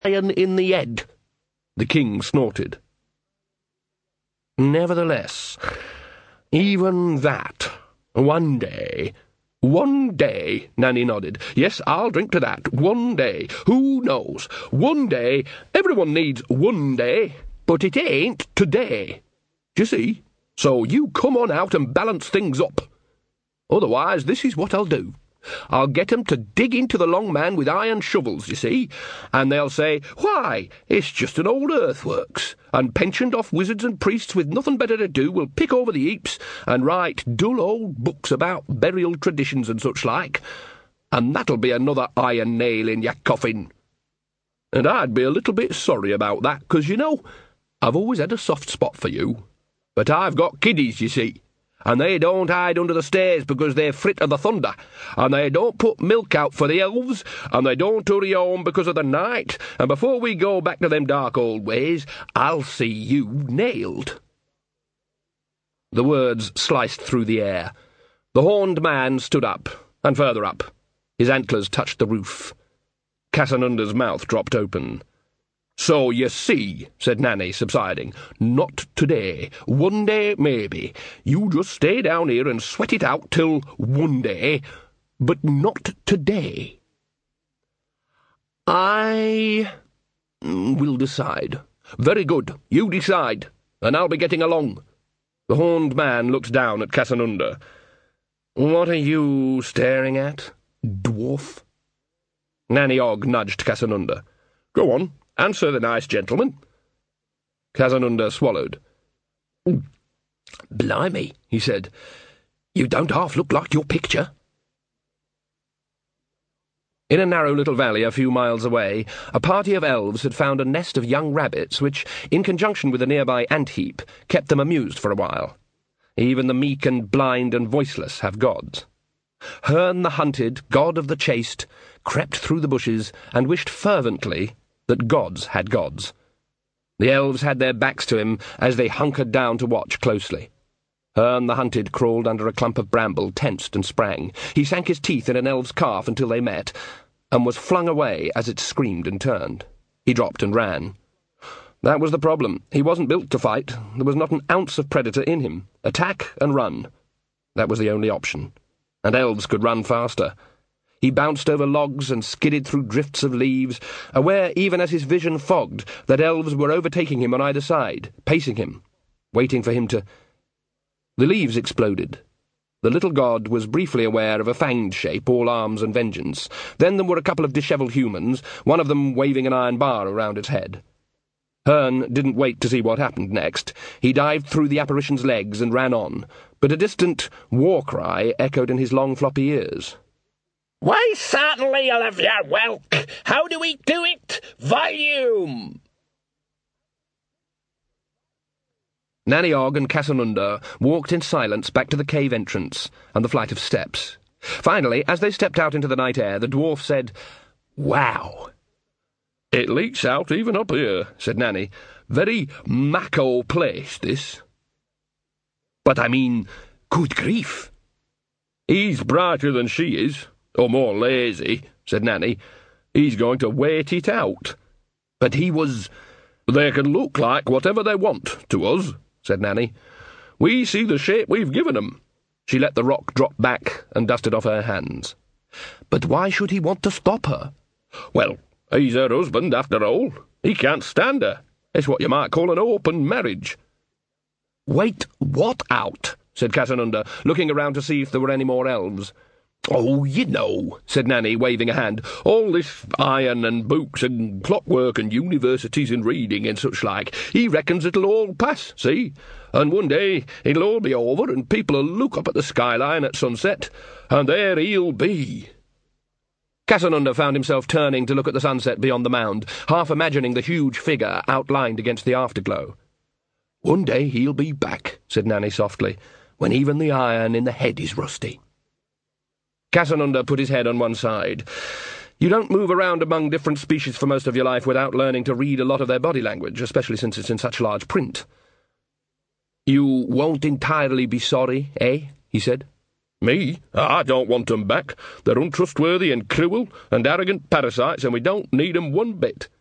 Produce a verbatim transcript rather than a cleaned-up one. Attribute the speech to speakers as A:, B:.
A: iron in the head. The king snorted. Nevertheless, even that, one day, one day, Nanny nodded. Yes, I'll drink to that. One day. Who knows? One day. Everyone needs one day. But it ain't today. Do you see? So you come on out and balance things up. Otherwise, this is what I'll do. I'll get 'em to dig into the Long Man with iron shovels, you see, and they'll say, why, it's just an old earthworks, and pensioned-off wizards and priests with nothing better to do will pick over the heaps and write dull old books about burial traditions and such like, and that'll be another iron nail in your coffin. And I'd be a little bit sorry about that, 'cause, you know, I've always had a soft spot for you, but I've got kiddies, you see, and they don't hide under the stairs because they're frit of the thunder, and they don't put milk out for the elves, and they don't hurry home because of the night, and before we go back to them dark old ways, I'll see you nailed. The words sliced through the air. The horned man stood up, and further up. His antlers touched the roof. Casanunda's mouth dropped open. So you see, said Nanny, subsiding, not today. One day, maybe. You just stay down here and sweat it out till one day, but not today. I will decide. Very good, you decide, and I'll be getting along. The horned man looked down at Casanunda. What are you staring at, dwarf? Nanny Ogg nudged Casanunda. Go on. Answer the nice gentleman. Casanunda swallowed. Blimey, he said. You don't half look like your picture. In a narrow little valley a few miles away, a party of elves had found a nest of young rabbits which, in conjunction with a nearby ant-heap, kept them amused for a while. Even the meek and blind and voiceless have gods. Herne the hunted, god of the chaste, crept through the bushes and wished fervently that gods had gods. The elves had their backs to him as they hunkered down to watch closely. Herne the hunted crawled under a clump of bramble, tensed and sprang. He sank his teeth in an elf's calf until they met, and was flung away as it screamed and turned. He dropped and ran. That was the problem. He wasn't built to fight. There was not an ounce of predator in him. Attack and run. That was the only option. And elves could run faster. He bounced over logs and skidded through drifts of leaves, aware, even as his vision fogged, that elves were overtaking him on either side, pacing him, waiting for him to... The leaves exploded. The little god was briefly aware of a fanged shape, all arms and vengeance. Then there were a couple of dishevelled humans, one of them waving an iron bar around its head. Herne didn't wait to see what happened next. He dived through the apparition's legs and ran on, but a distant war-cry echoed in his long floppy ears.
B: Why, certainly you'll have your welk. How do we do it? Volume!
A: Nanny Ogg and Casanunda walked in silence back to the cave entrance and the flight of steps. Finally, as they stepped out into the night air, the dwarf said, Wow! It leaks out even up here, said Nanny. Very Mako place, this. But I mean, good grief. He's brighter than she is. Or more lazy, said Nanny. He's going to wait it out. But he was... They can look like whatever they want to us, said Nanny. We see the shape we've given 'em. She let the rock drop back and dusted off her hands. But why should he want to stop her? Well, he's her husband, after all. He can't stand her. It's what you might call an open marriage. Wait, what out? Said Casanunda, looking around to see if there were any more elves. Oh, you know, said Nanny, waving a hand, all this iron and books and clockwork and universities and reading and such like, he reckons it'll all pass, see? And one day it'll all be over and people'll look up at the skyline at sunset, and there he'll be. Casanunda found himself turning to look at the sunset beyond the mound, half imagining the huge figure outlined against the afterglow. One day he'll be back, said Nanny softly, when even the iron in the head is rusty. Casanunda put his head on one side. You don't move around among different species for most of your life without learning to read a lot of their body language, especially since it's in such large print. You won't entirely be sorry, eh? He said. Me? I don't want 'em back. They're untrustworthy and cruel and arrogant parasites, and we don't need 'em one bit.